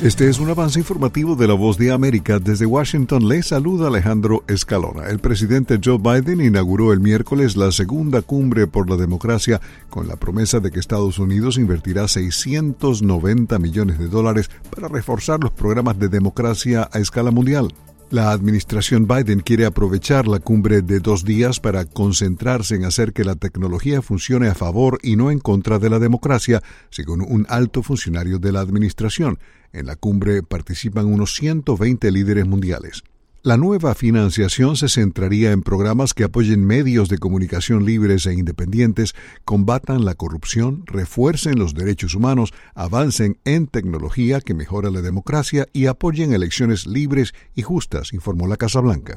Este es un avance informativo de La Voz de América. Desde Washington le saluda Alejandro Escalona. El presidente Joe Biden inauguró el miércoles la segunda cumbre por la democracia con la promesa de que Estados Unidos invertirá $690 millones para reforzar los programas de democracia a escala mundial. La administración Biden quiere aprovechar la cumbre de 2 días para concentrarse en hacer que la tecnología funcione a favor y no en contra de la democracia, según un alto funcionario de la administración. En la cumbre participan unos 120 líderes mundiales. La nueva financiación se centraría en programas que apoyen medios de comunicación libres e independientes, combatan la corrupción, refuercen los derechos humanos, avancen en tecnología que mejora la democracia y apoyen elecciones libres y justas, informó la Casa Blanca.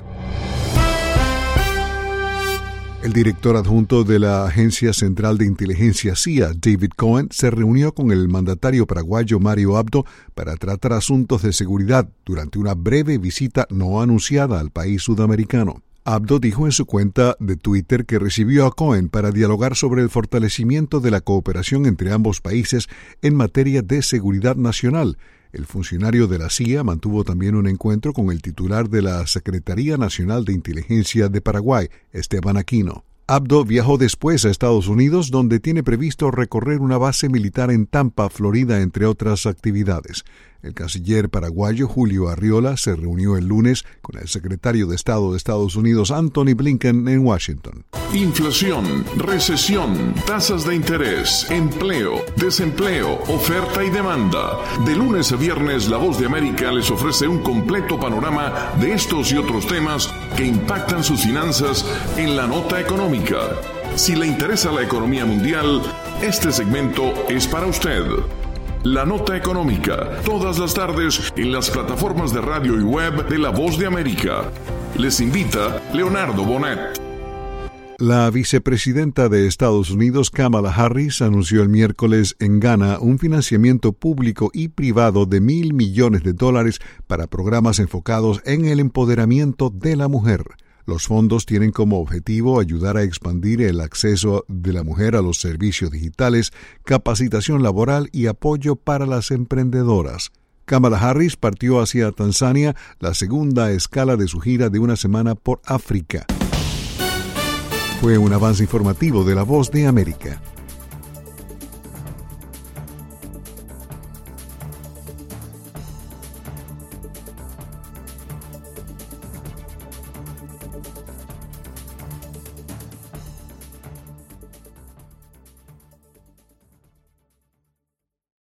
El director adjunto de la Agencia Central de Inteligencia CIA, David Cohen, se reunió con el mandatario paraguayo Mario Abdo para tratar asuntos de seguridad durante una breve visita no anunciada al país sudamericano. Abdo dijo en su cuenta de Twitter que recibió a Cohen para dialogar sobre el fortalecimiento de la cooperación entre ambos países en materia de seguridad nacional. El funcionario de la CIA mantuvo también un encuentro con el titular de la Secretaría Nacional de Inteligencia de Paraguay, Esteban Aquino. Abdo viajó después a Estados Unidos, donde tiene previsto recorrer una base militar en Tampa, Florida, entre otras actividades. El canciller paraguayo Julio Arriola se reunió el lunes con el secretario de Estado de Estados Unidos, Antony Blinken, en Washington. Inflación, recesión, tasas de interés, empleo, desempleo, oferta y demanda. De lunes a viernes, La Voz de América les ofrece un completo panorama de estos y otros temas que impactan sus finanzas en la nota económica. Si le interesa la economía mundial, este segmento es para usted. La Nota Económica, todas las tardes en las plataformas de radio y web de La Voz de América. Les invita Leonardo Bonet. La vicepresidenta de Estados Unidos, Kamala Harris, anunció el miércoles en Ghana un financiamiento público y privado de $1,000 millones para programas enfocados en el empoderamiento de la mujer. Los fondos tienen como objetivo ayudar a expandir el acceso de la mujer a los servicios digitales, capacitación laboral y apoyo para las emprendedoras. Kamala Harris partió hacia Tanzania, la segunda escala de su gira de una semana por África. Fue un avance informativo de La Voz de América.